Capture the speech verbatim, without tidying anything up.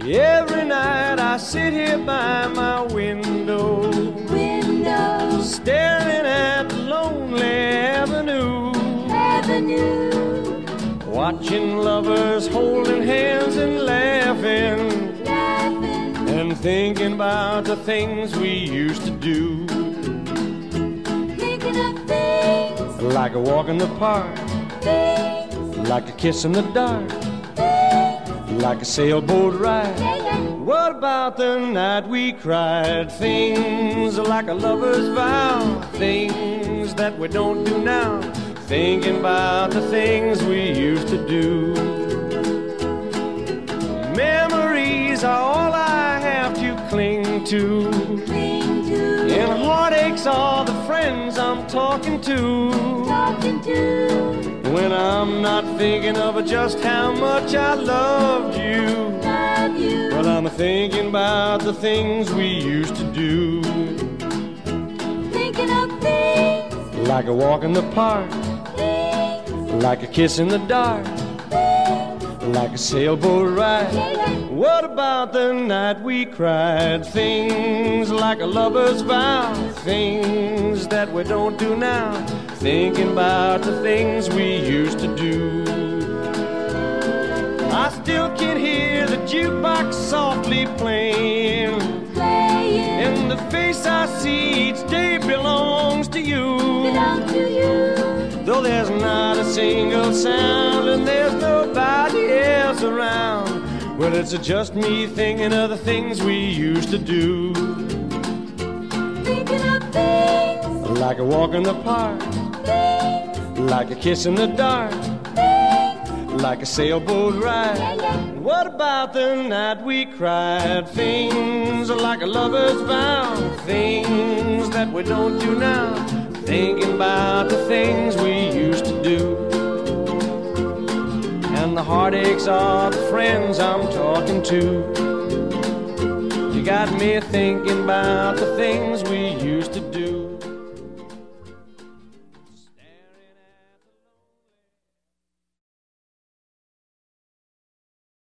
Every night I sit here by my window, window, staring at the lonely avenue, avenue, watching lovers holding hands and laughing, laughing, and thinking about the things we used to do. Thinking of things, Like a walk in the park, things, like a kiss in the dark, things, like a sailboat ride. yeah, yeah. What about the night we cried? Things like a lover's vow, things that we don't do now, thinking about the things we used to do. Memories are all I have to cling to, Cling to, and heartaches are the friends I'm talking to, talking to, when I'm not thinking of just how much I loved you. love you, Well, I'm thinking about the things we used to do, thinking of things, like a walk in the park, things, like a kiss in the dark, things, like a sailboat ride. yeah, yeah. What about the night we cried? Things like a lover's vow, things that we don't do now, thinking about the things we used to do. I still can hear the jukebox softly playing, Playing, and the face I see each day belongs to you. belong to you, Though there's not a single sound and there's nobody else around, well, it's just me thinking of the things we used to do. thinking of things, Like a walk in the park, things, like a kiss in the dark, things, like a sailboat yeah, ride. yeah. What about the night we cried? Things like a lover's vow, things that we don't do now, thinking about the things we used to do. And the heartaches are the friends I'm talking to. You got me thinking about the things we used to do.